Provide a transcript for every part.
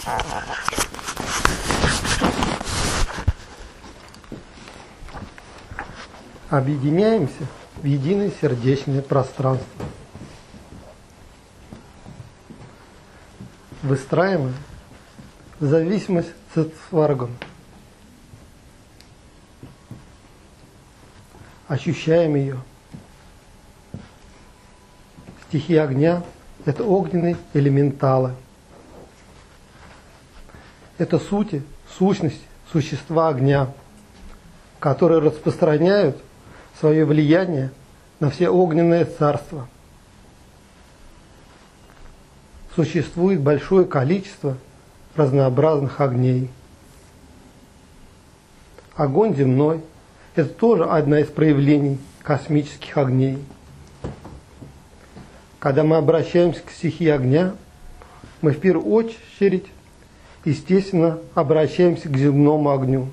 Объединяемся в единое сердечное пространство. Выстраиваем зависимость с сваргом. Ощущаем ее. Стихия огня – это огненные элементалы. Это сущность, существа огня, которые распространяют свое влияние на все огненные царства. Существует большое количество разнообразных огней. Огонь земной – это тоже одна из проявлений космических огней. Когда мы обращаемся к стихии огня, мы в первую очередь, естественно, обращаемся к земному огню.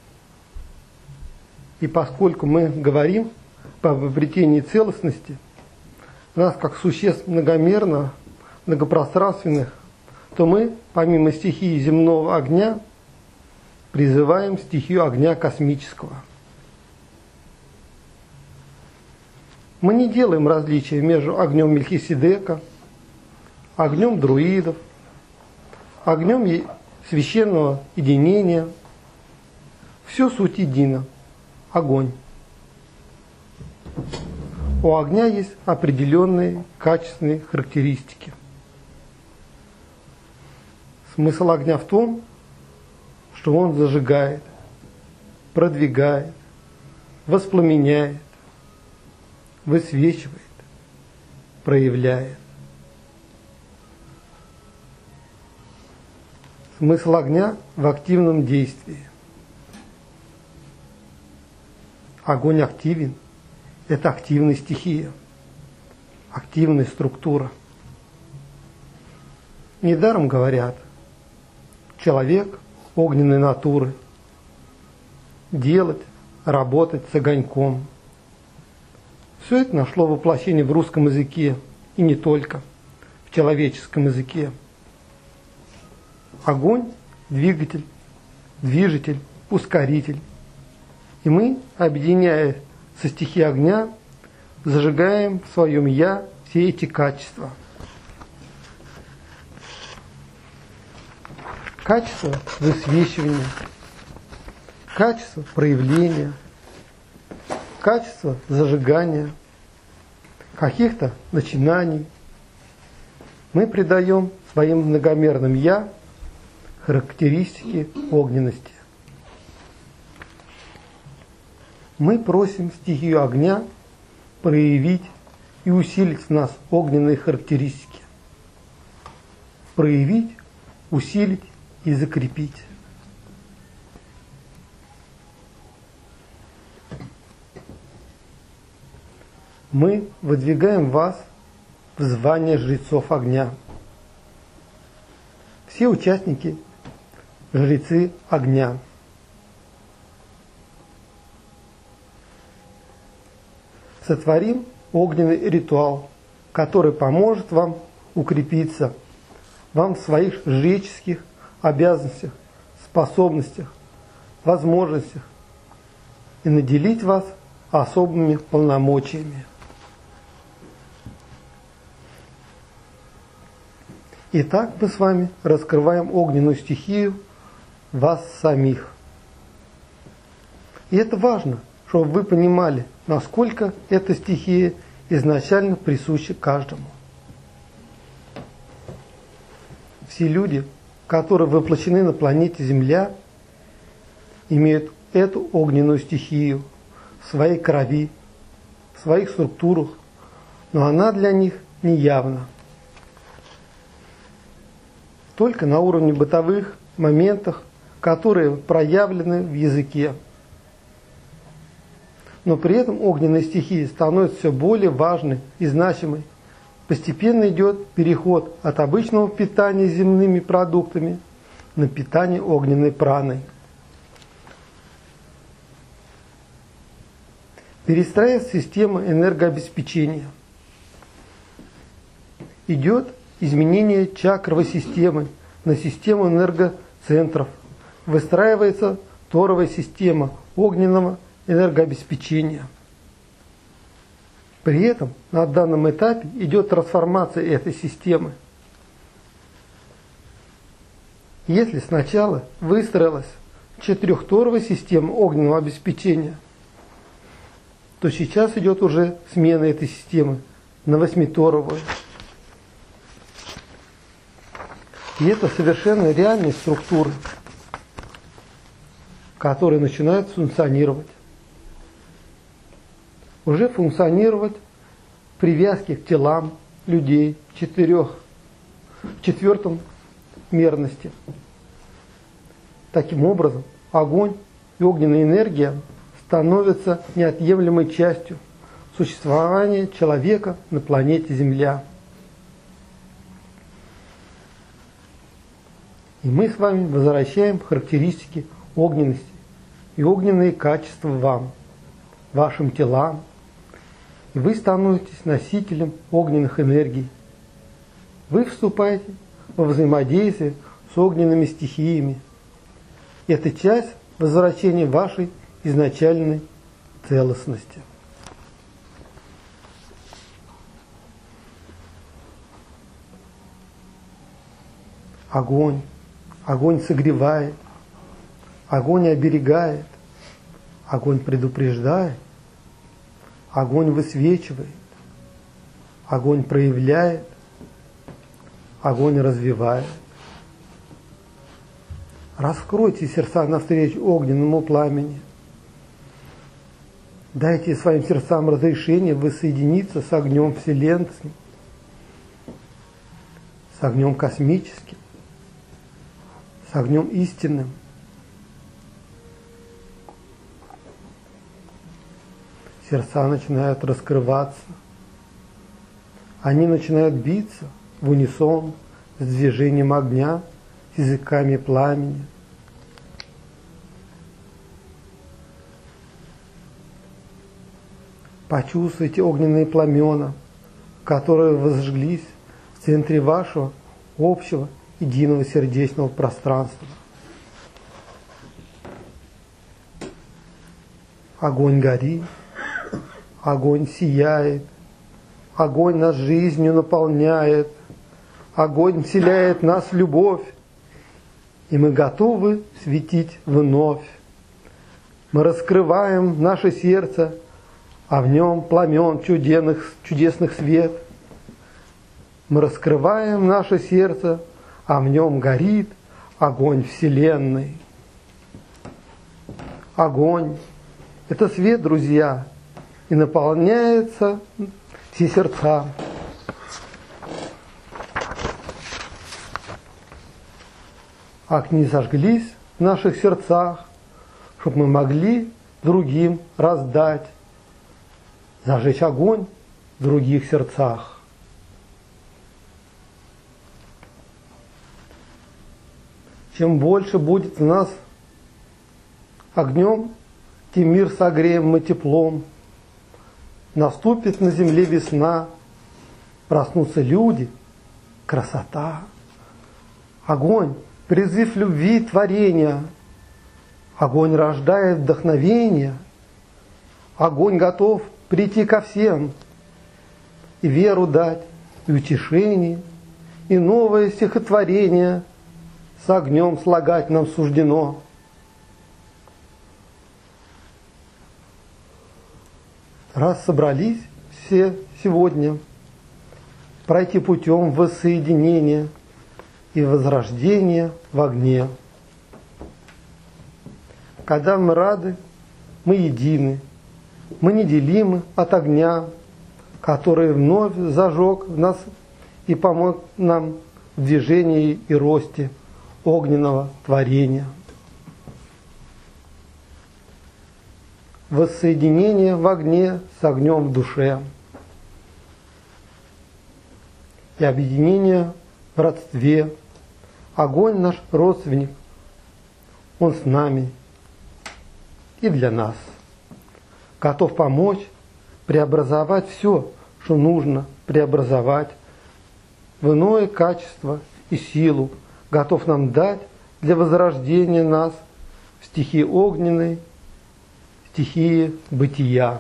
И поскольку мы говорим об обретении целостности, нас как существ многомерно, многопространственных, то мы, помимо стихии земного огня, призываем стихию огня космического. Мы не делаем различия между огнем Мельхиседека, огнем друидов, огнем священного единения. Все суть едино – огонь. У огня есть определенные качественные характеристики. Смысл огня в том, что он зажигает, продвигает, воспламеняет, высвечивает, проявляет. Смысл огня в активном действии. Огонь активен. Это активная стихия, активная структура. Недаром говорят, человек огненной натуры, делать, работать с огоньком. Все это нашло воплощение в русском языке, и не только, в человеческом языке. Огонь – двигатель, движитель, ускоритель. И мы, объединяя со стихией огня, зажигаем в своем «я» все эти качества. Качество высвечивания, качество проявления, качество зажигания, каких-то начинаний. Мы придаем своим многомерным «я» характеристики огненности. Мы просим стихию огня проявить и усилить в нас огненные характеристики. Проявить, усилить и закрепить. Мы выдвигаем вас в звание жрецов огня. Все участники – жрецы огня. Сотворим огненный ритуал, который поможет вам укрепиться, вам в своих жреческих обязанностях, способностях, возможностях и наделить вас особыми полномочиями. Итак, мы с вами раскрываем огненную стихию вас самих. И это важно, чтобы вы понимали, насколько эта стихия изначально присуща каждому. Все люди, которые воплощены на планете Земля, имеют эту огненную стихию в своей крови, в своих структурах, но она для них неявна. Только на уровне бытовых моментах, которые проявлены в языке. Но при этом огненная стихия становится все более важной и значимой. Постепенно идет переход от обычного питания земными продуктами на питание огненной праной. Перестраивается система энергообеспечения. Идет изменение чакровой системы на систему энергоцентров. Выстраивается торовая система огненного энергообеспечения. При этом на данном этапе идет трансформация этой системы. Если сначала выстроилась четырехторовая система огненного обеспечения, то сейчас идет уже смена этой системы на восьмиторовую. И это совершенно реальные структуры, которые начинают функционировать. Уже функционировать привязки к телам людей в четвертом мерности. Таким образом, огонь и огненная энергия становятся неотъемлемой частью существования человека на планете Земля. И мы с вами возвращаем характеристики огненности и огненные качества вам, вашим телам, и вы становитесь носителем огненных энергий. Вы вступаете во взаимодействие с огненными стихиями. Это часть возвращения вашей изначальной целостности. Огонь. Огонь согревает. Огонь оберегает. Огонь предупреждает. Огонь высвечивает. Огонь проявляет. Огонь развивает. Раскройте сердца навстречу огненному пламени. Дайте своим сердцам разрешение воссоединиться с огнем вселенским, с огнем космическим, с огнем истинным. Сердца начинают раскрываться. Они начинают биться в унисон с движением огня, с языками пламени. Почувствуйте огненные пламена, которые возжглись в центре вашего общего единого сердечного пространства. Огонь горит, огонь сияет, огонь нас жизнью наполняет, огонь вселяет нас в любовь, и мы готовы светить вновь. Мы раскрываем наше сердце, а в нем пламен чудесных свет. Мы раскрываем наше сердце, а в нем горит огонь Вселенной. Огонь – это свет, друзья, и наполняется все сердца. Огни зажглись в наших сердцах, чтобы мы могли другим раздать, зажечь огонь в других сердцах. Чем больше будет в нас огнем, тем мир согреем мы теплом. Наступит на земле весна, проснутся люди, красота. Огонь – призыв любви и творения. Огонь рождает вдохновение. Огонь готов прийти ко всем и веру дать, и утешение, и новое стихотворение с огнем слагать нам суждено. Раз собрались все сегодня, пройти путем воссоединения и возрождения в огне. Когда мы рады, мы едины, мы неделимы от огня, который вновь зажег в нас и помог нам в движении и росте огненного творения. Воссоединение в огне с огнем в душе и объединение в родстве. Огонь наш родственник, он с нами и для нас. Готов помочь преобразовать все, что нужно преобразовать в иное качество и силу, готов нам дать для возрождения нас в стихии огненной, стихии бытия.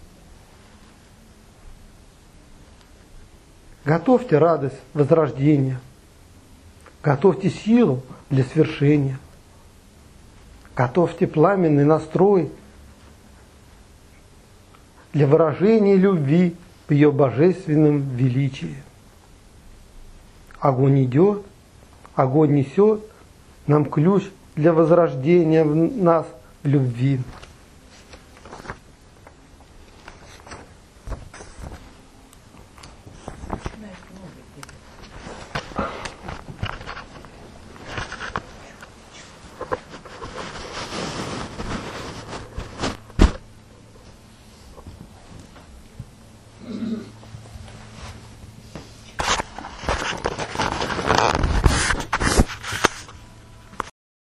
Готовьте радость возрождения, готовьте силу для свершения, готовьте пламенный настрой для выражения любви в ее божественном величии. Огонь идет, огонь несет нам ключ для возрождения в нас в любви.